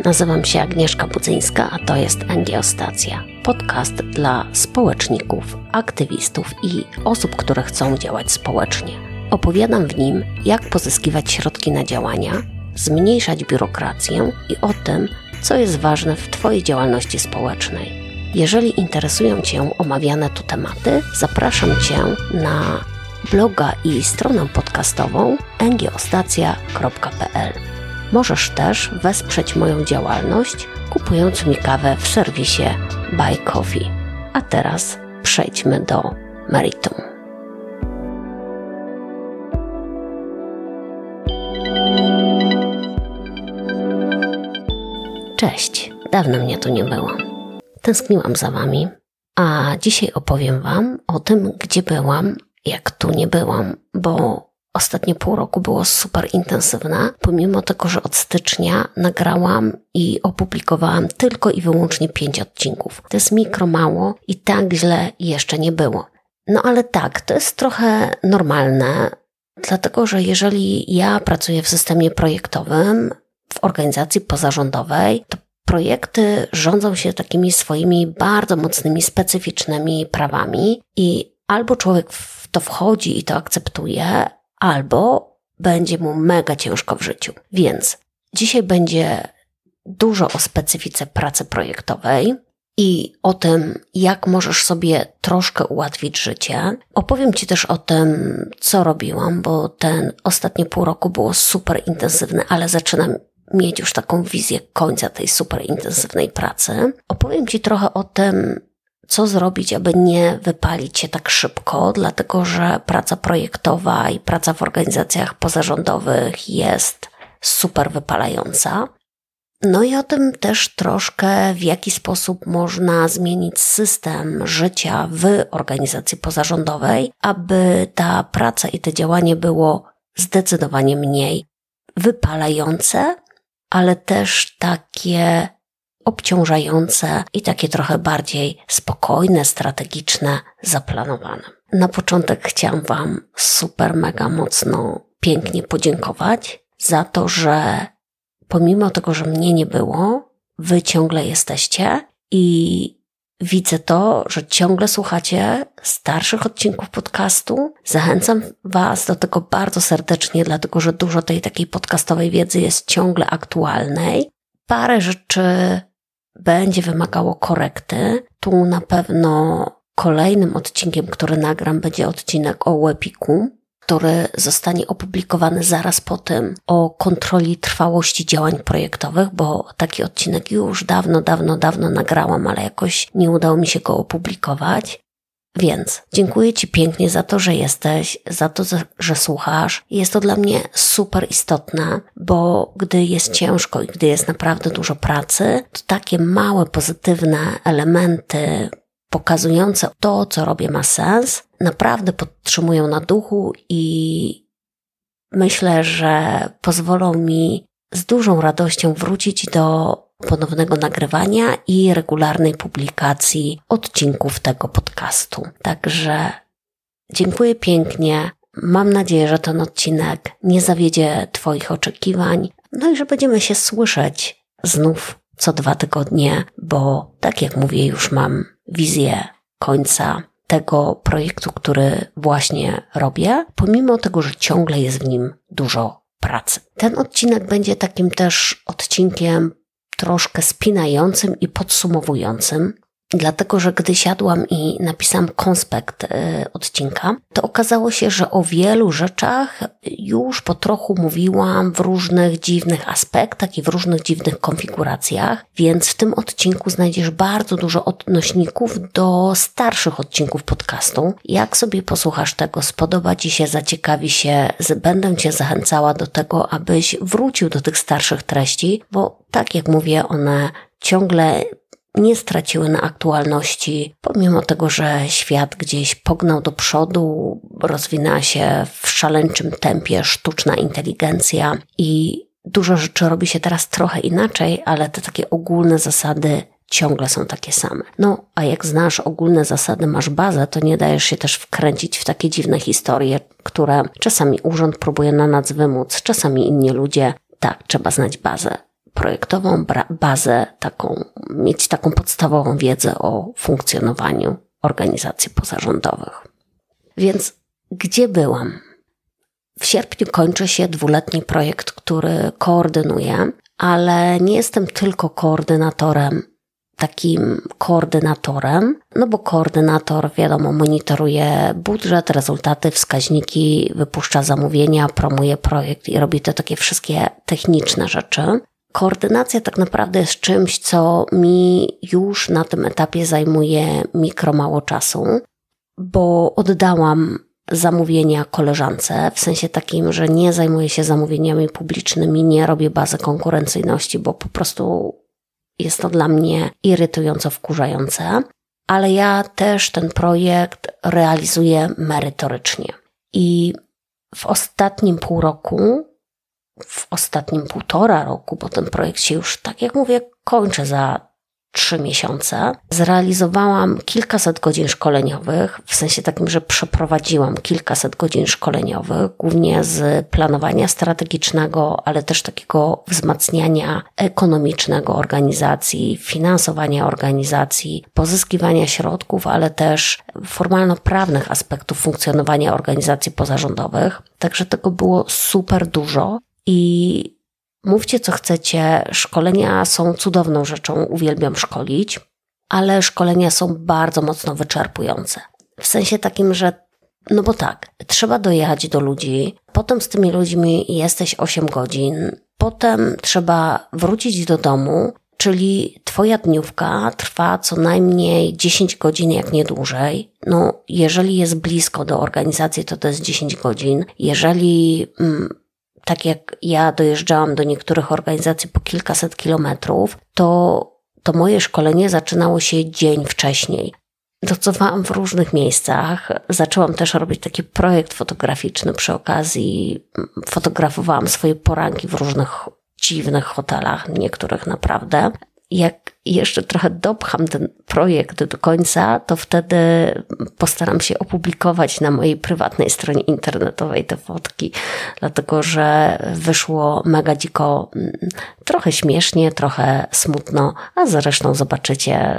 nazywam się Agnieszka Budzyńska, a to jest NGO Stacja. Podcast dla społeczników, aktywistów i osób, które chcą działać społecznie. Opowiadam w nim, jak pozyskiwać środki na działania, zmniejszać biurokrację i o tym, co jest ważne w Twojej działalności społecznej. Jeżeli interesują Cię omawiane tu tematy, zapraszam Cię na bloga i stronę podcastową ngostacja.pl. Możesz też wesprzeć moją działalność, kupując mi kawę w serwisie Buy Coffee. A teraz przejdźmy do meritum. Cześć, dawno mnie tu nie było. Tęskniłam za Wami, a dzisiaj opowiem Wam o tym, gdzie byłam, jak tu nie byłam, bo ostatnie pół roku było super intensywne, pomimo tego, że od stycznia nagrałam i opublikowałam tylko i wyłącznie 5 odcinków. To jest mało i tak źle jeszcze nie było. No ale tak, to jest trochę normalne, dlatego że jeżeli ja pracuję w systemie projektowym, w organizacji pozarządowej, to projekty rządzą się takimi swoimi bardzo mocnymi, specyficznymi prawami i albo człowiek w to wchodzi i to akceptuje, albo będzie mu mega ciężko w życiu. Więc dzisiaj będzie dużo o specyfice pracy projektowej i o tym, jak możesz sobie troszkę ułatwić życie. Opowiem Ci też o tym, co robiłam, bo ten ostatnie pół roku było super intensywne, ale zaczynam mieć już taką wizję końca tej super intensywnej pracy. Opowiem Ci trochę o tym, co zrobić, aby nie wypalić się tak szybko, dlatego że praca projektowa i praca w organizacjach pozarządowych jest super wypalająca. No i o tym też troszkę, w jaki sposób można zmienić system życia w organizacji pozarządowej, aby ta praca i to działanie było zdecydowanie mniej wypalające, ale też takie obciążające i takie trochę bardziej spokojne, strategiczne, zaplanowane. Na początek chciałam Wam super, mega mocno, pięknie podziękować za to, że pomimo tego, że mnie nie było, Wy ciągle jesteście i widzę to, że ciągle słuchacie starszych odcinków podcastu. Zachęcam Was do tego bardzo serdecznie, dlatego że dużo tej takiej podcastowej wiedzy jest ciągle aktualnej. Parę rzeczy będzie wymagało korekty. Tu na pewno kolejnym odcinkiem, który nagram, będzie odcinek o webiku, który zostanie opublikowany zaraz po tym o kontroli trwałości działań projektowych, bo taki odcinek już dawno nagrałam, ale jakoś nie udało mi się go opublikować. Więc dziękuję Ci pięknie za to, że jesteś, za to, że słuchasz. Jest to dla mnie super istotne, bo gdy jest ciężko i gdy jest naprawdę dużo pracy, to takie małe, pozytywne elementy pokazujące to, co robię, ma sens, naprawdę podtrzymują na duchu i myślę, że pozwolą mi z dużą radością wrócić do ponownego nagrywania i regularnej publikacji odcinków tego podcastu. Także dziękuję pięknie. Mam nadzieję, że ten odcinek nie zawiedzie Twoich oczekiwań. No i że będziemy się słyszeć znów co 2 tygodnie, bo tak jak mówię, już mam wizję końca tego projektu, który właśnie robię, pomimo tego, że ciągle jest w nim dużo pracy. Ten odcinek będzie takim też odcinkiem troszkę spinającym i podsumowującym, dlatego że gdy siadłam i napisałam konspekt odcinka, to okazało się, że o wielu rzeczach już po trochu mówiłam w różnych dziwnych aspektach i w różnych dziwnych konfiguracjach, więc w tym odcinku znajdziesz bardzo dużo odnośników do starszych odcinków podcastu. Jak sobie posłuchasz tego, spodoba Ci się, zaciekawi się, będę Cię zachęcała do tego, abyś wrócił do tych starszych treści, bo tak jak mówię, one ciągle nie straciły na aktualności, pomimo tego, że świat gdzieś pognał do przodu, rozwinęła się w szaleńczym tempie sztuczna inteligencja i dużo rzeczy robi się teraz trochę inaczej, ale te takie ogólne zasady ciągle są takie same. No, a jak znasz ogólne zasady, masz bazę, to nie dajesz się też wkręcić w takie dziwne historie, które czasami urząd próbuje na nas wymóc, czasami inni ludzie. Tak, trzeba znać bazę. projektową bazę, mieć taką podstawową wiedzę o funkcjonowaniu organizacji pozarządowych. Więc gdzie byłam? W sierpniu kończy się 2-letni projekt, który koordynuję, ale nie jestem tylko takim koordynatorem, no bo koordynator, wiadomo, monitoruje budżet, rezultaty, wskaźniki, wypuszcza zamówienia, promuje projekt i robi te takie wszystkie techniczne rzeczy. Koordynacja tak naprawdę jest czymś, co mi już na tym etapie zajmuje mało czasu, bo oddałam zamówienia koleżance, w sensie takim, że nie zajmuję się zamówieniami publicznymi, nie robię bazy konkurencyjności, bo po prostu jest to dla mnie irytująco wkurzające, ale ja też ten projekt realizuję merytorycznie. I w ostatnim pół roku, w ostatnim 1,5 roku, bo ten projekt się już, tak jak mówię, kończy za 3 miesiące, zrealizowałam kilkaset godzin szkoleniowych, w sensie takim, że przeprowadziłam kilkaset godzin szkoleniowych, głównie z planowania strategicznego, ale też takiego wzmacniania ekonomicznego organizacji, finansowania organizacji, pozyskiwania środków, ale też formalno-prawnych aspektów funkcjonowania organizacji pozarządowych. Także tego było super dużo i mówcie, co chcecie, szkolenia są cudowną rzeczą, uwielbiam szkolić, ale szkolenia są bardzo mocno wyczerpujące. W sensie takim, że, no bo tak, trzeba dojechać do ludzi, potem z tymi ludźmi jesteś 8 godzin, potem trzeba wrócić do domu, czyli twoja dniówka trwa co najmniej 10 godzin, jak nie dłużej. No, jeżeli jest blisko do organizacji, to jest 10 godzin. Jeżeli tak jak ja dojeżdżałam do niektórych organizacji po kilkaset kilometrów, to moje szkolenie zaczynało się dzień wcześniej. Docowałam w różnych miejscach. Zaczęłam też robić taki projekt fotograficzny przy okazji. Fotografowałam swoje poranki w różnych dziwnych hotelach, niektórych naprawdę. Jak jeszcze trochę dopcham ten projekt do końca, to wtedy postaram się opublikować na mojej prywatnej stronie internetowej te fotki, dlatego że wyszło mega dziko, trochę śmiesznie, trochę smutno, a zresztą zobaczycie,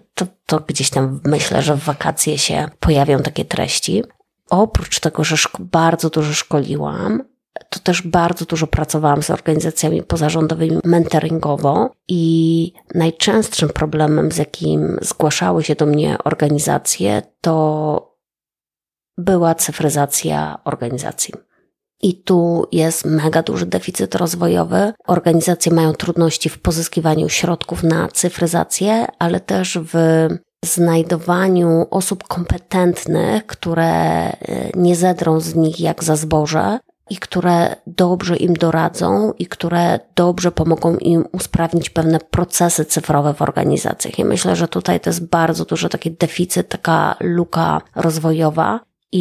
to gdzieś tam myślę, że w wakacje się pojawią takie treści. Oprócz tego, że bardzo dużo szkoliłam, to też bardzo dużo pracowałam z organizacjami pozarządowymi mentoringowo i najczęstszym problemem, z jakim zgłaszały się do mnie organizacje, to była cyfryzacja organizacji. I tu jest mega duży deficyt rozwojowy. Organizacje mają trudności w pozyskiwaniu środków na cyfryzację, ale też w znajdowaniu osób kompetentnych, które nie zedrą z nich jak za zboże, i które dobrze im doradzą i które dobrze pomogą im usprawnić pewne procesy cyfrowe w organizacjach. I myślę, że tutaj to jest bardzo duży taki deficyt, taka luka rozwojowa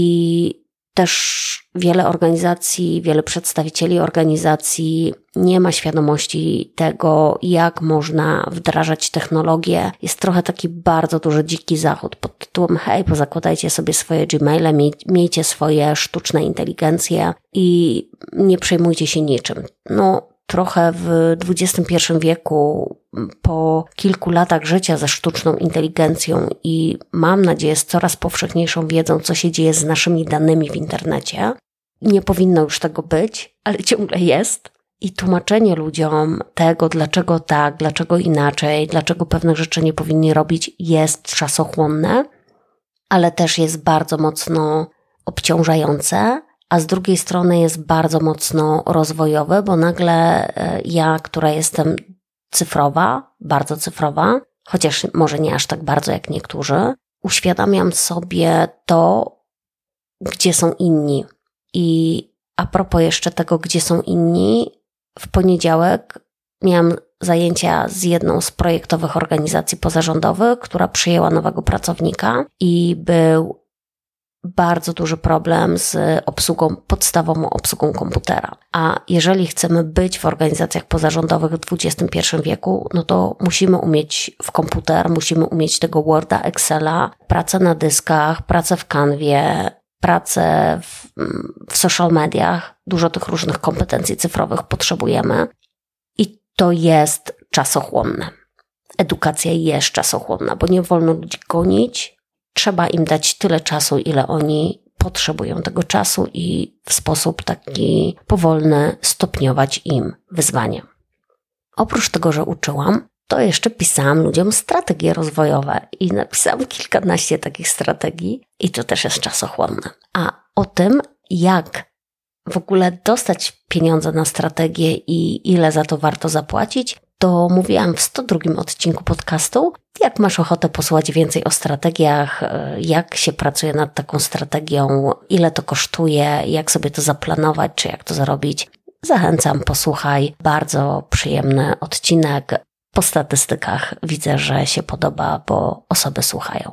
i też wiele organizacji, wiele przedstawicieli organizacji nie ma świadomości tego, jak można wdrażać technologię. Jest trochę taki bardzo duży dziki zachód pod tytułem hej, pozakładajcie sobie swoje Gmaile, miejcie swoje sztuczne inteligencje i nie przejmujcie się niczym. No, trochę w XXI wieku, po kilku latach życia ze sztuczną inteligencją i mam nadzieję z coraz powszechniejszą wiedzą, co się dzieje z naszymi danymi w internecie, nie powinno już tego być, ale ciągle jest. I tłumaczenie ludziom tego, dlaczego tak, dlaczego inaczej, dlaczego pewnych rzeczy nie powinni robić, jest czasochłonne, ale też jest bardzo mocno obciążające, a z drugiej strony jest bardzo mocno rozwojowe, bo nagle ja, która jestem cyfrowa, bardzo cyfrowa, chociaż może nie aż tak bardzo jak niektórzy, uświadamiam sobie to, gdzie są inni. I a propos jeszcze tego, gdzie są inni, w poniedziałek miałam zajęcia z jedną z projektowych organizacji pozarządowych, która przyjęła nowego pracownika i był bardzo duży problem z podstawową obsługą komputera. A jeżeli chcemy być w organizacjach pozarządowych w XXI wieku, no to musimy umieć w komputer, musimy umieć tego Worda, Excela, pracę na dyskach, pracę w Canwie, pracę w social mediach. Dużo tych różnych kompetencji cyfrowych potrzebujemy. I to jest czasochłonne. Edukacja jest czasochłonna, bo nie wolno ludzi gonić. Trzeba im dać tyle czasu, ile oni potrzebują tego czasu i w sposób taki powolny stopniować im wyzwania. Oprócz tego, że uczyłam, to jeszcze pisałam ludziom strategie rozwojowe i napisałam kilkanaście takich strategii i to też jest czasochłonne. A o tym, jak w ogóle dostać pieniądze na strategię i ile za to warto zapłacić, to mówiłam w 102 odcinku podcastu. Jak masz ochotę posłuchać więcej o strategiach, jak się pracuje nad taką strategią, ile to kosztuje, jak sobie to zaplanować, czy jak to zrobić, zachęcam, posłuchaj. Bardzo przyjemny odcinek. Po statystykach widzę, że się podoba, bo osoby słuchają.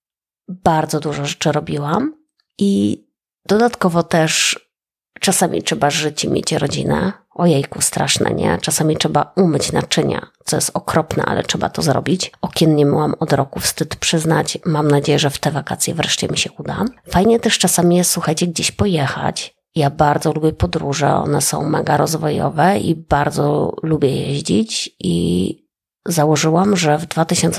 Bardzo dużo rzeczy robiłam i dodatkowo też czasami trzeba żyć i mieć rodzinę. Ojejku, straszne, nie? Czasami trzeba umyć naczynia, co jest okropne, ale trzeba to zrobić. Okien nie myłam od roku, wstyd przyznać. Mam nadzieję, że w te wakacje wreszcie mi się uda. Fajnie też czasami jest, słuchajcie, gdzieś pojechać. Ja bardzo lubię podróże, one są mega rozwojowe i bardzo lubię jeździć i założyłam, że w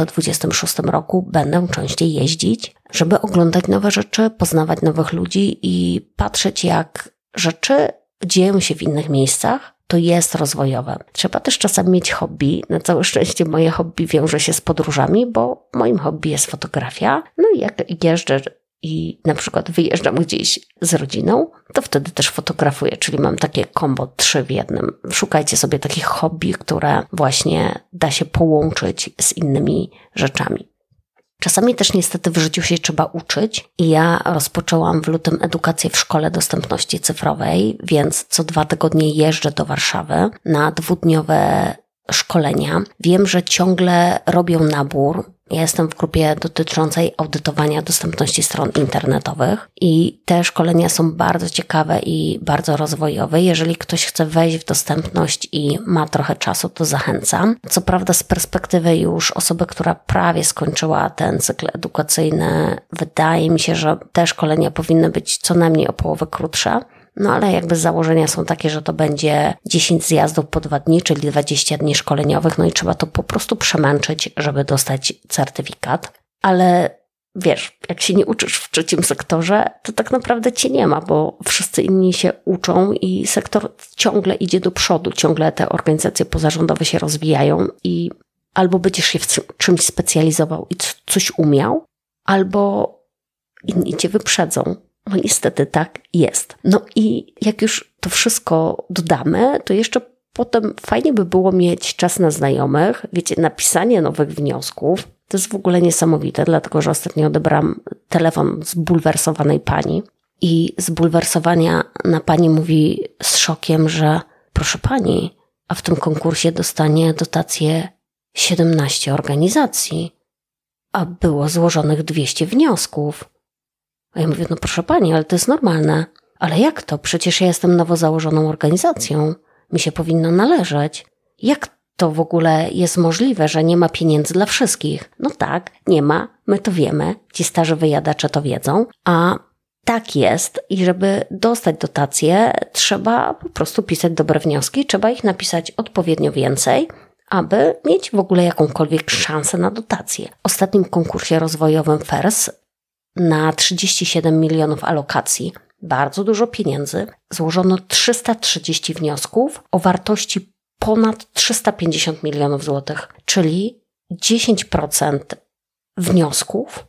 2026 roku będę częściej jeździć, żeby oglądać nowe rzeczy, poznawać nowych ludzi i patrzeć, jak rzeczy dzieją się w innych miejscach. To jest rozwojowe. Trzeba też czasem mieć hobby. Na całe szczęście moje hobby wiąże się z podróżami, bo moim hobby jest fotografia. No i jak jeżdżę i na przykład wyjeżdżam gdzieś z rodziną, to wtedy też fotografuję, czyli mam takie combo 3 w jednym. Szukajcie sobie takich hobby, które właśnie da się połączyć z innymi rzeczami. Czasami też niestety w życiu się trzeba uczyć i ja rozpoczęłam w lutym edukację w Szkole Dostępności Cyfrowej, więc co 2 tygodnie jeżdżę do Warszawy na 2-dniowe szkolenia. Wiem, że ciągle robią nabór. Ja jestem w grupie dotyczącej audytowania dostępności stron internetowych i te szkolenia są bardzo ciekawe i bardzo rozwojowe. Jeżeli ktoś chce wejść w dostępność i ma trochę czasu, to zachęcam. Co prawda z perspektywy już osoby, która prawie skończyła ten cykl edukacyjny, wydaje mi się, że te szkolenia powinny być co najmniej o połowę krótsze. No ale jakby założenia są takie, że to będzie 10 zjazdów po 2 dni, czyli 20 dni szkoleniowych, no i trzeba to po prostu przemęczyć, żeby dostać certyfikat. Ale wiesz, jak się nie uczysz w trzecim sektorze, to tak naprawdę cię nie ma, bo wszyscy inni się uczą i sektor ciągle idzie do przodu, ciągle te organizacje pozarządowe się rozwijają i albo będziesz się w czymś specjalizował i coś umiał, albo inni cię wyprzedzą. No niestety tak jest. No i jak już to wszystko dodamy, to jeszcze potem fajnie by było mieć czas na znajomych. Wiecie, napisanie nowych wniosków to jest w ogóle niesamowite, dlatego że ostatnio odebrałam telefon zbulwersowanej pani i zbulwersowania na pani mówi z szokiem, że proszę pani, a w tym konkursie dostanie dotację 17 organizacji, a było złożonych 200 wniosków. A ja mówię, no proszę pani, ale to jest normalne. Ale jak to? Przecież ja jestem nowo założoną organizacją. Mi się powinno należeć. Jak to w ogóle jest możliwe, że nie ma pieniędzy dla wszystkich? No tak, nie ma. My to wiemy. Ci starzy wyjadacze to wiedzą. A tak jest. I żeby dostać dotację, trzeba po prostu pisać dobre wnioski. Trzeba ich napisać odpowiednio więcej, aby mieć w ogóle jakąkolwiek szansę na dotację. W ostatnim konkursie rozwojowym FERS na 37 milionów alokacji, bardzo dużo pieniędzy, złożono 330 wniosków o wartości ponad 350 milionów złotych, czyli 10% wniosków,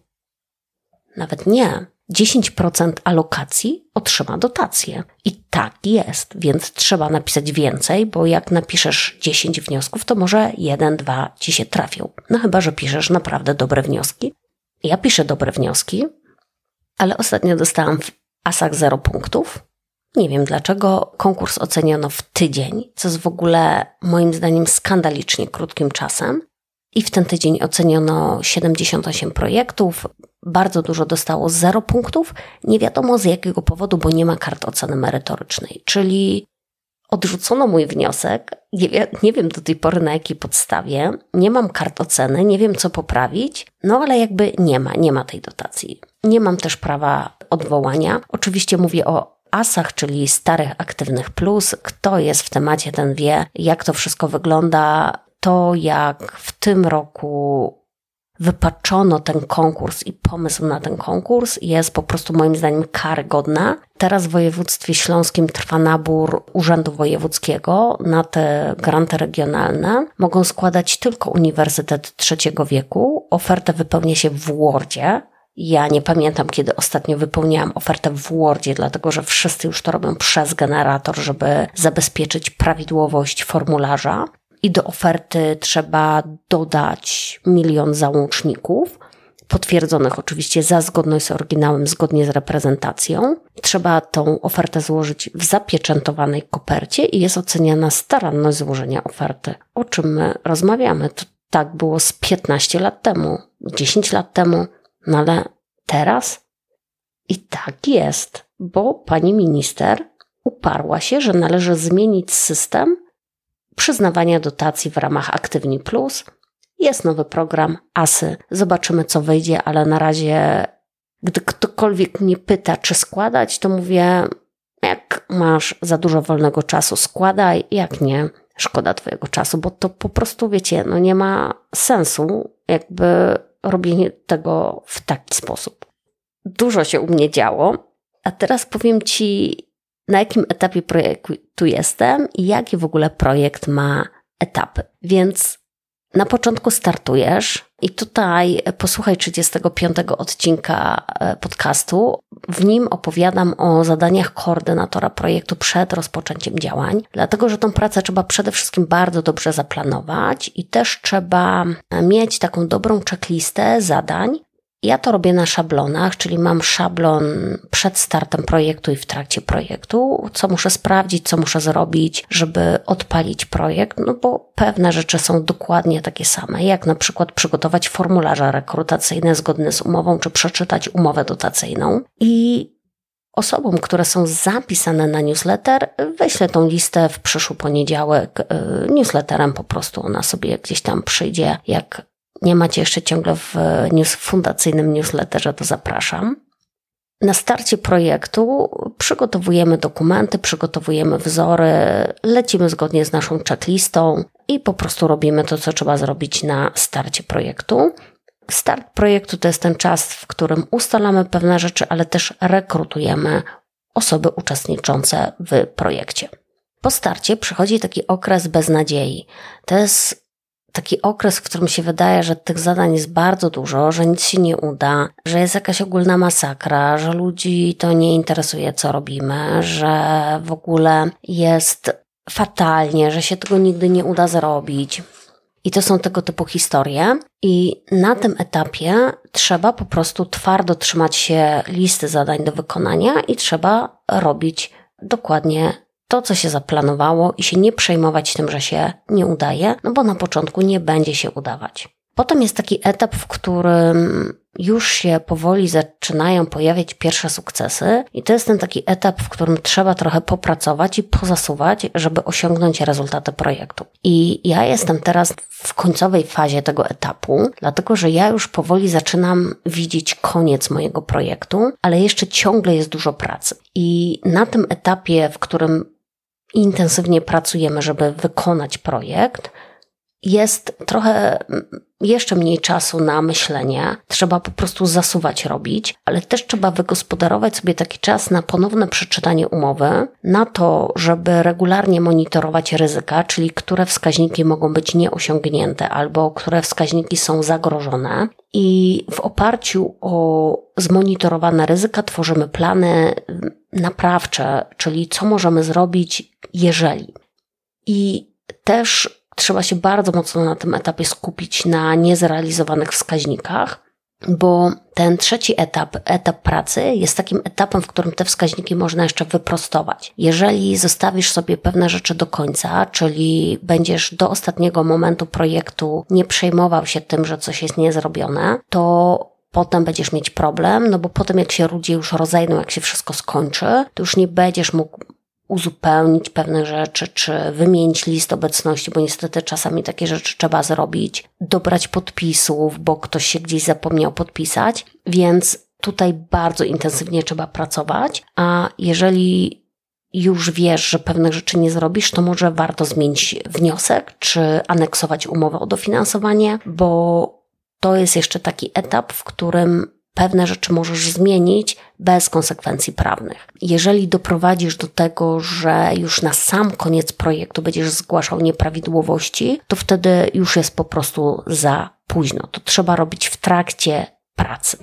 nawet nie, 10% alokacji otrzyma dotację. I tak jest, więc trzeba napisać więcej, bo jak napiszesz 10 wniosków, to może 1, 2 ci się trafią. No chyba, że piszesz naprawdę dobre wnioski. Ja piszę dobre wnioski, ale ostatnio dostałam w ASach 0 punktów. Nie wiem dlaczego. Konkurs oceniono w tydzień, co jest w ogóle moim zdaniem skandalicznie krótkim czasem. I w ten tydzień oceniono 78 projektów. Bardzo dużo dostało 0 punktów. Nie wiadomo z jakiego powodu, bo nie ma kart oceny merytorycznej. Czyli odrzucono mój wniosek. Nie wiem do tej pory na jakiej podstawie. Nie mam kart oceny, nie wiem co poprawić. No ale jakby nie ma tej dotacji. Nie mam też prawa odwołania. Oczywiście mówię o ASach, czyli starych aktywnych plus. Kto jest w temacie, ten wie, jak to wszystko wygląda. To, jak w tym roku wypaczono ten konkurs i pomysł na ten konkurs, jest po prostu moim zdaniem karygodna. Teraz w województwie śląskim trwa nabór Urzędu Wojewódzkiego na te granty regionalne. Mogą składać tylko uniwersytety trzeciego wieku. Ofertę wypełnia się w Wordzie. Ja nie pamiętam, kiedy ostatnio wypełniałam ofertę w Wordzie, dlatego że wszyscy już to robią przez generator, żeby zabezpieczyć prawidłowość formularza. I do oferty trzeba dodać 1 000 000 załączników, potwierdzonych oczywiście za zgodność z oryginałem, zgodnie z reprezentacją. Trzeba tą ofertę złożyć w zapieczętowanej kopercie i jest oceniana staranność złożenia oferty. O czym my rozmawiamy? To tak było z 15 lat temu, 10 lat temu, no ale teraz i tak jest, bo pani minister uparła się, że należy zmienić system przyznawania dotacji w ramach Aktywni Plus. Jest nowy program ASy. Zobaczymy, co wyjdzie, ale na razie, gdy ktokolwiek mnie pyta, czy składać, to mówię, jak masz za dużo wolnego czasu, składaj, jak nie, szkoda twojego czasu, bo to po prostu, wiecie, no nie ma sensu jakby robienie tego w taki sposób. Dużo się u mnie działo, a teraz powiem ci, na jakim etapie projektu jestem i jaki w ogóle projekt ma etapy. Więc na początku startujesz i tutaj posłuchaj 35 odcinka podcastu. W nim opowiadam o zadaniach koordynatora projektu przed rozpoczęciem działań, dlatego że tą pracę trzeba przede wszystkim bardzo dobrze zaplanować i też trzeba mieć taką dobrą checklistę zadań. Ja to robię na szablonach, czyli mam szablon przed startem projektu i w trakcie projektu, co muszę sprawdzić, co muszę zrobić, żeby odpalić projekt, no bo pewne rzeczy są dokładnie takie same, jak na przykład przygotować formularze rekrutacyjne zgodne z umową, czy przeczytać umowę dotacyjną. I osobom, które są zapisane na newsletter, wyślę tą listę w przyszły poniedziałek. Newsletterem po prostu ona sobie gdzieś tam przyjdzie, jak nie macie jeszcze ciągle w fundacyjnym newsletterze, to zapraszam. Na starcie projektu przygotowujemy dokumenty, przygotowujemy wzory, lecimy zgodnie z naszą checklistą i po prostu robimy to, co trzeba zrobić na starcie projektu. Start projektu to jest ten czas, w którym ustalamy pewne rzeczy, ale też rekrutujemy osoby uczestniczące w projekcie. Po starcie przychodzi taki okres beznadziei. To jest taki okres, w którym się wydaje, że tych zadań jest bardzo dużo, że nic się nie uda, że jest jakaś ogólna masakra, że ludzi to nie interesuje, co robimy, że w ogóle jest fatalnie, że się tego nigdy nie uda zrobić. I to są tego typu historie. I na tym etapie trzeba po prostu twardo trzymać się listy zadań do wykonania i trzeba robić dokładnie to, co się zaplanowało i się nie przejmować tym, że się nie udaje, no bo na początku nie będzie się udawać. Potem jest taki etap, w którym już się powoli zaczynają pojawiać pierwsze sukcesy i to jest ten taki etap, w którym trzeba trochę popracować i pozasuwać, żeby osiągnąć rezultaty projektu. I ja jestem teraz w końcowej fazie tego etapu, dlatego że ja już powoli zaczynam widzieć koniec mojego projektu, ale jeszcze ciągle jest dużo pracy. I na tym etapie, w którym intensywnie pracujemy, żeby wykonać projekt, jest trochę jeszcze mniej czasu na myślenie. Trzeba po prostu zasuwać, robić, ale też trzeba wygospodarować sobie taki czas na ponowne przeczytanie umowy, na to, żeby regularnie monitorować ryzyka, czyli które wskaźniki mogą być nieosiągnięte albo które wskaźniki są zagrożone. I w oparciu o zmonitorowane ryzyka tworzymy plany naprawcze, czyli co możemy zrobić, jeżeli. I też trzeba się bardzo mocno na tym etapie skupić na niezrealizowanych wskaźnikach, bo ten trzeci etap pracy jest takim etapem, w którym te wskaźniki można jeszcze wyprostować. Jeżeli zostawisz sobie pewne rzeczy do końca, czyli będziesz do ostatniego momentu projektu nie przejmował się tym, że coś jest niezrobione, to potem będziesz mieć problem, no bo potem jak się ludzie już rozejdą, jak się wszystko skończy, to już nie będziesz mógł uzupełnić pewne rzeczy, czy wymienić list obecności, bo niestety czasami takie rzeczy trzeba zrobić, dobrać podpisów, bo ktoś się gdzieś zapomniał podpisać, więc tutaj bardzo intensywnie trzeba pracować, a jeżeli już wiesz, że pewnych rzeczy nie zrobisz, to może warto zmienić wniosek, czy aneksować umowę o dofinansowanie, bo to jest jeszcze taki etap, w którym pewne rzeczy możesz zmienić bez konsekwencji prawnych. Jeżeli doprowadzisz do tego, że już na sam koniec projektu będziesz zgłaszał nieprawidłowości, to wtedy już jest po prostu za późno. To trzeba robić w trakcie pracy.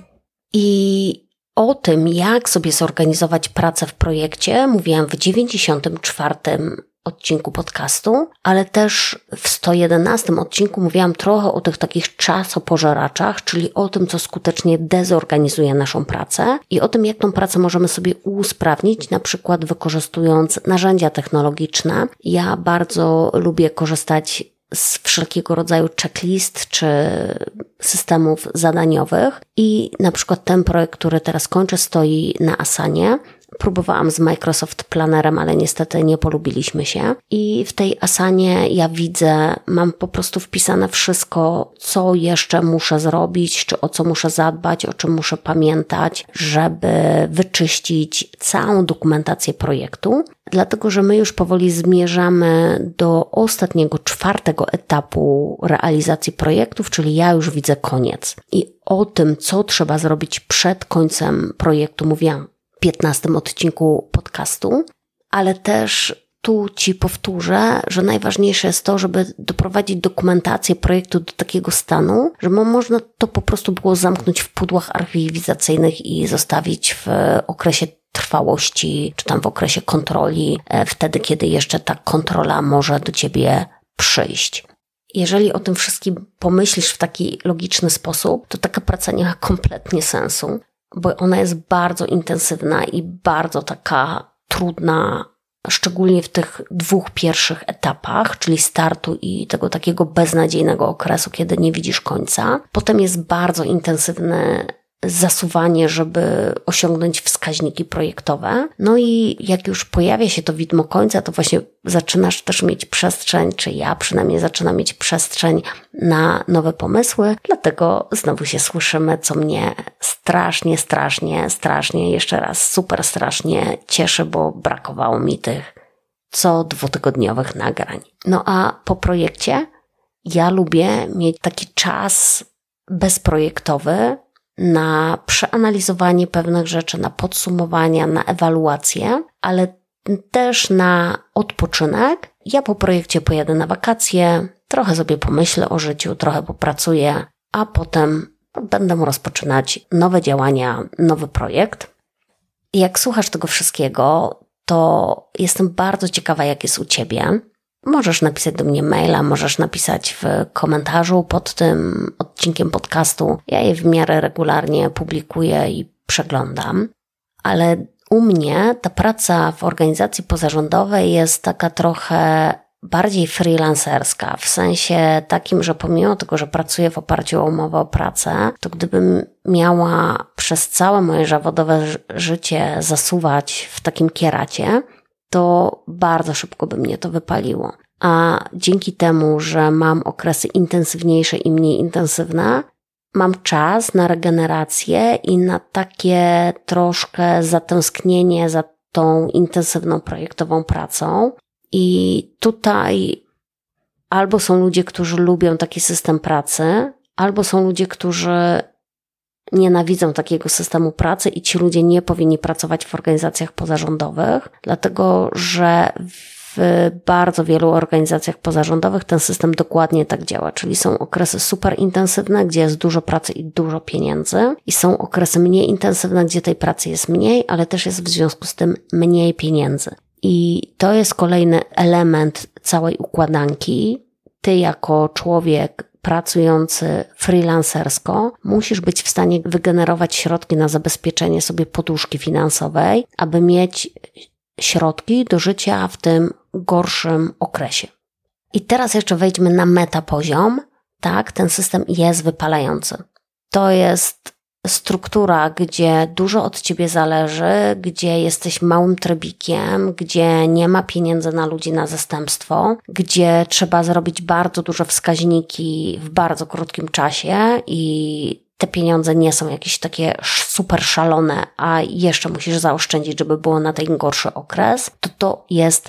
I o tym, jak sobie zorganizować pracę w projekcie, mówiłam w 94. odcinku podcastu, ale też w 111 odcinku mówiłam trochę o tych takich czasopożeraczach, czyli o tym, co skutecznie dezorganizuje naszą pracę i o tym, jak tą pracę możemy sobie usprawnić, na przykład wykorzystując narzędzia technologiczne. Ja bardzo lubię korzystać z wszelkiego rodzaju checklist czy systemów zadaniowych i na przykład ten projekt, który teraz kończę, stoi na Asanie. Próbowałam z Microsoft Plannerem, ale niestety nie polubiliśmy się. I w tej Asanie ja widzę, mam po prostu wpisane wszystko, co jeszcze muszę zrobić, czy o co muszę zadbać, o czym muszę pamiętać, żeby wyczyścić całą dokumentację projektu. Dlatego, że my już powoli zmierzamy do ostatniego, 4. etapu realizacji projektów, czyli ja już widzę koniec. I o tym, co trzeba zrobić przed końcem projektu, mówiłam w 15. odcinku podcastu, ale też tu Ci powtórzę, że najważniejsze jest to, żeby doprowadzić dokumentację projektu do takiego stanu, żeby można to po prostu było zamknąć w pudłach archiwizacyjnych i zostawić w okresie trwałości, czy tam w okresie kontroli, wtedy, kiedy jeszcze ta kontrola może do Ciebie przyjść. Jeżeli o tym wszystkim pomyślisz w taki logiczny sposób, to taka praca nie ma kompletnie sensu, bo ona jest bardzo intensywna i bardzo taka trudna, szczególnie w tych 2 pierwszych etapach, czyli startu i tego takiego beznadziejnego okresu, kiedy nie widzisz końca. Potem jest bardzo intensywne zasuwanie, żeby osiągnąć wskaźniki projektowe. No i jak już pojawia się to widmo końca, to właśnie zaczynasz też mieć przestrzeń, czy ja przynajmniej zaczynam mieć przestrzeń na nowe pomysły, dlatego znowu się słyszymy, co mnie strasznie, jeszcze raz super strasznie cieszy, bo brakowało mi tych co 2-tygodniowych nagrań. No a po projekcie ja lubię mieć taki czas bezprojektowy, na przeanalizowanie pewnych rzeczy, na podsumowania, na ewaluację, ale też na odpoczynek. Ja po projekcie pojadę na wakacje, trochę sobie pomyślę o życiu, trochę popracuję, a potem będę rozpoczynać nowe działania, nowy projekt. I jak słuchasz tego wszystkiego, to jestem bardzo ciekawa, jak jest u Ciebie. Możesz napisać do mnie maila, możesz napisać w komentarzu pod tym odcinkiem podcastu. Ja je w miarę regularnie publikuję i przeglądam. Ale u mnie ta praca w organizacji pozarządowej jest taka trochę bardziej freelancerska. W sensie takim, że pomimo tego, że pracuję w oparciu o umowę o pracę, to gdybym miała przez całe moje zawodowe życie zasuwać w takim kieracie, to bardzo szybko by mnie to wypaliło. A dzięki temu, że mam okresy intensywniejsze i mniej intensywne, mam czas na regenerację i na takie troszkę zatęsknienie za tą intensywną projektową pracą. I tutaj albo są ludzie, którzy lubią taki system pracy, albo są ludzie, którzy nienawidzą takiego systemu pracy i ci ludzie nie powinni pracować w organizacjach pozarządowych, dlatego że w bardzo wielu organizacjach pozarządowych ten system dokładnie tak działa, czyli są okresy super intensywne, gdzie jest dużo pracy i dużo pieniędzy i są okresy mniej intensywne, gdzie tej pracy jest mniej, ale też jest w związku z tym mniej pieniędzy. I to jest kolejny element całej układanki. Ty jako człowiek pracujący freelancersko, musisz być w stanie wygenerować środki na zabezpieczenie sobie poduszki finansowej, aby mieć środki do życia w tym gorszym okresie. I teraz jeszcze wejdźmy na metapoziom. Tak, ten system jest wypalający. To jest struktura, gdzie dużo od ciebie zależy, gdzie jesteś małym trybikiem, gdzie nie ma pieniędzy na ludzi na zastępstwo, gdzie trzeba zrobić bardzo duże wskaźniki w bardzo krótkim czasie i te pieniądze nie są jakieś takie super szalone, a jeszcze musisz zaoszczędzić, żeby było na ten gorszy okres, to jest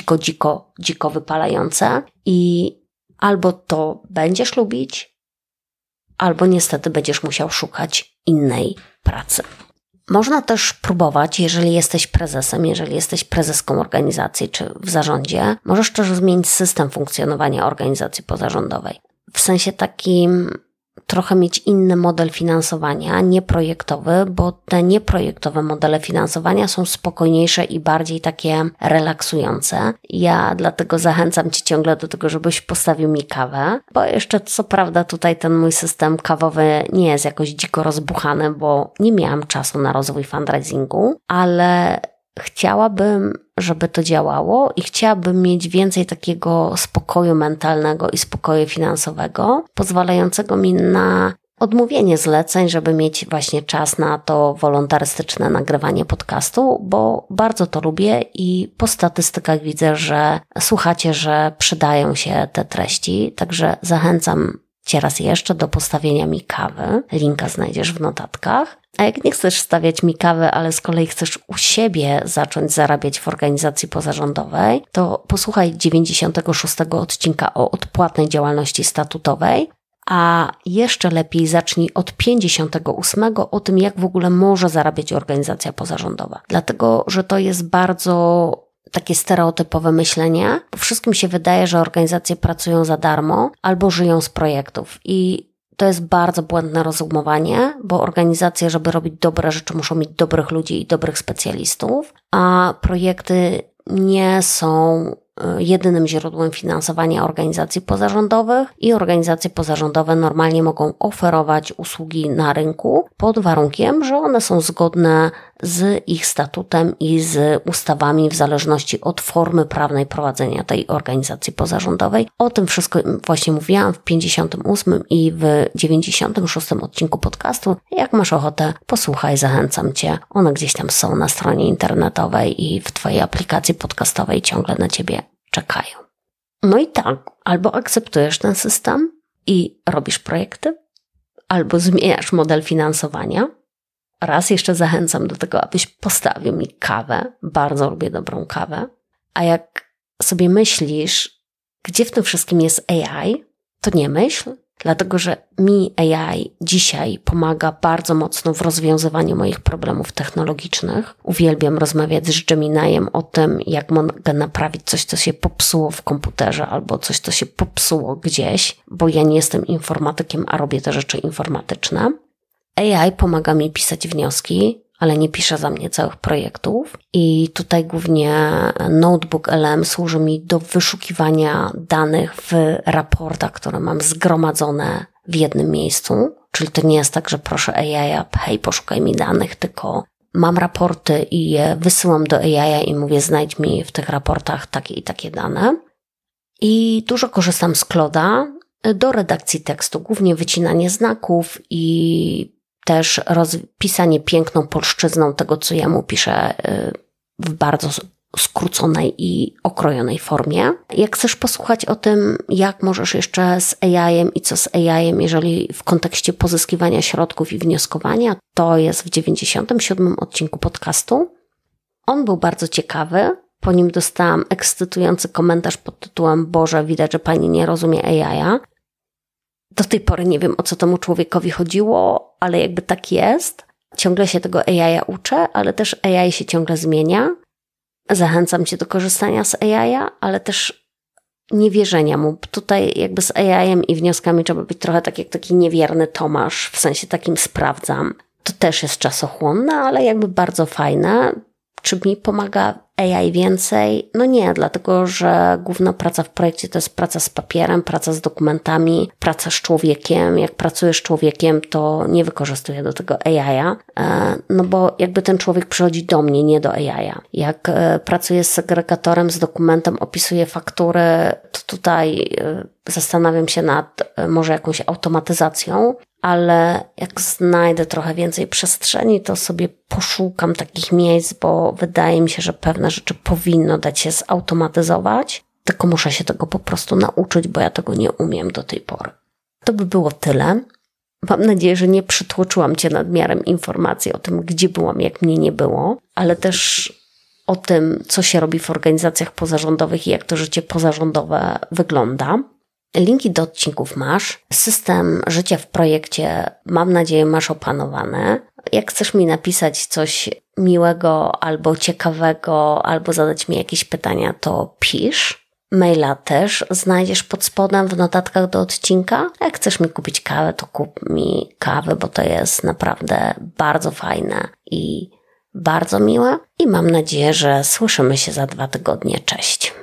dziko wypalające i albo to będziesz lubić, albo niestety będziesz musiał szukać innej pracy. Można też próbować, jeżeli jesteś prezesem, jeżeli jesteś prezeską organizacji czy w zarządzie, możesz też zmienić system funkcjonowania organizacji pozarządowej. W sensie takim trochę mieć inny model finansowania, nieprojektowy, bo te nieprojektowe modele finansowania są spokojniejsze i bardziej takie relaksujące. Ja dlatego zachęcam Cię ciągle do tego, żebyś postawił mi kawę, bo jeszcze co prawda tutaj ten mój system kawowy nie jest jakoś dziko rozbuchany, bo nie miałam czasu na rozwój fundraisingu, ale chciałabym, żeby to działało i chciałabym mieć więcej takiego spokoju mentalnego i spokoju finansowego, pozwalającego mi na odmówienie zleceń, żeby mieć właśnie czas na to wolontarystyczne nagrywanie podcastu, bo bardzo to lubię i po statystykach widzę, że słuchacie, że przydają się te treści, także zachęcam Cię raz jeszcze do postawienia mi kawy. Linka znajdziesz w notatkach. A jak nie chcesz stawiać mi kawy, ale z kolei chcesz u siebie zacząć zarabiać w organizacji pozarządowej, to posłuchaj 96 odcinka o odpłatnej działalności statutowej, a jeszcze lepiej zacznij od 58 o tym, jak w ogóle może zarabiać organizacja pozarządowa. Dlatego, że to jest bardzo takie stereotypowe myślenie, bo wszystkim się wydaje, że organizacje pracują za darmo albo żyją z projektów i to jest bardzo błędne rozumowanie, bo organizacje, żeby robić dobre rzeczy, muszą mieć dobrych ludzi i dobrych specjalistów, a projekty nie są jedynym źródłem finansowania organizacji pozarządowych i organizacje pozarządowe normalnie mogą oferować usługi na rynku pod warunkiem, że one są zgodne z ich statutem i z ustawami w zależności od formy prawnej prowadzenia tej organizacji pozarządowej. O tym wszystko właśnie mówiłam w 58 i w 96 odcinku podcastu. Jak masz ochotę, posłuchaj, zachęcam Cię. One gdzieś tam są na stronie internetowej i w Twojej aplikacji podcastowej ciągle na Ciebie czekają. No i tak, albo akceptujesz ten system i robisz projekty, albo zmieniasz model finansowania. Raz jeszcze zachęcam do tego, abyś postawił mi kawę. Bardzo lubię dobrą kawę. A jak sobie myślisz, gdzie w tym wszystkim jest AI, to nie myśl, dlatego że mi AI dzisiaj pomaga bardzo mocno w rozwiązywaniu moich problemów technologicznych. Uwielbiam rozmawiać z Gemini'em o tym, jak mogę naprawić coś, co się popsuło w komputerze albo coś, co się popsuło gdzieś, bo ja nie jestem informatykiem, a robię te rzeczy informatyczne. AI pomaga mi pisać wnioski, ale nie pisze za mnie całych projektów i tutaj głównie Notebook LM służy mi do wyszukiwania danych w raportach, które mam zgromadzone w jednym miejscu, czyli to nie jest tak, że proszę AI, hej, poszukaj mi danych, tylko mam raporty i je wysyłam do AI i mówię, znajdź mi w tych raportach takie i takie dane. I dużo korzystam z Claude'a do redakcji tekstu, głównie wycinanie znaków i też pisanie piękną polszczyzną tego, co ja mu piszę w bardzo skróconej i okrojonej formie. Jak chcesz posłuchać o tym, jak możesz jeszcze z AI-em i co z AI-em, jeżeli w kontekście pozyskiwania środków i wnioskowania, to jest w 97 odcinku podcastu. On był bardzo ciekawy. Po nim dostałam ekscytujący komentarz pod tytułem Boże, widać, że pani nie rozumie AI-a. Do tej pory nie wiem, o co temu człowiekowi chodziło, ale jakby tak jest. Ciągle się tego AI uczę, ale też AI się ciągle zmienia. Zachęcam Cię do korzystania z AI, ale też niewierzenia mu. Tutaj jakby z AI-em i wnioskami trzeba być trochę tak jak taki niewierny Tomasz, w sensie takim sprawdzam. To też jest czasochłonne, ale jakby bardzo fajne. Czy mi pomaga AI więcej? No nie, dlatego że główna praca w projekcie to jest praca z papierem, praca z dokumentami, praca z człowiekiem. Jak pracuję z człowiekiem, to nie wykorzystuję do tego AI-a, no bo jakby ten człowiek przychodzi do mnie, nie do AI-a. Jak pracuję z segregatorem, z dokumentem, opisuję faktury, to tutaj zastanawiam się nad może jakąś automatyzacją, ale jak znajdę trochę więcej przestrzeni, to sobie poszukam takich miejsc, bo wydaje mi się, że pewne rzeczy powinno dać się zautomatyzować, tylko muszę się tego po prostu nauczyć, bo ja tego nie umiem do tej pory. To by było tyle. Mam nadzieję, że nie przytłoczyłam Cię nadmiarem informacji o tym, gdzie byłam, jak mnie nie było, ale też o tym, co się robi w organizacjach pozarządowych i jak to życie pozarządowe wygląda. Linki do odcinków masz. System życia w projekcie, mam nadzieję, masz opanowany. Jak chcesz mi napisać coś miłego albo ciekawego, albo zadać mi jakieś pytania, to pisz. Maila też znajdziesz pod spodem w notatkach do odcinka. Jak chcesz mi kupić kawę, to kup mi kawę, bo to jest naprawdę bardzo fajne i bardzo miłe. I mam nadzieję, że słyszymy się za 2 tygodnie. Cześć.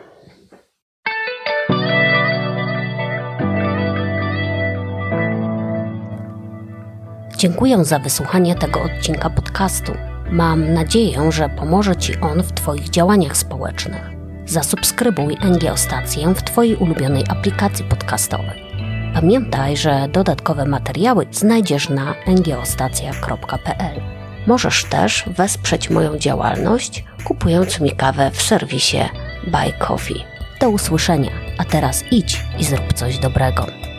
Dziękuję za wysłuchanie tego odcinka podcastu. Mam nadzieję, że pomoże Ci on w Twoich działaniach społecznych. Zasubskrybuj NGO Stację w Twojej ulubionej aplikacji podcastowej. Pamiętaj, że dodatkowe materiały znajdziesz na ngostacja.pl. Możesz też wesprzeć moją działalność, kupując mi kawę w serwisie Buy Coffee. Do usłyszenia, a teraz idź i zrób coś dobrego.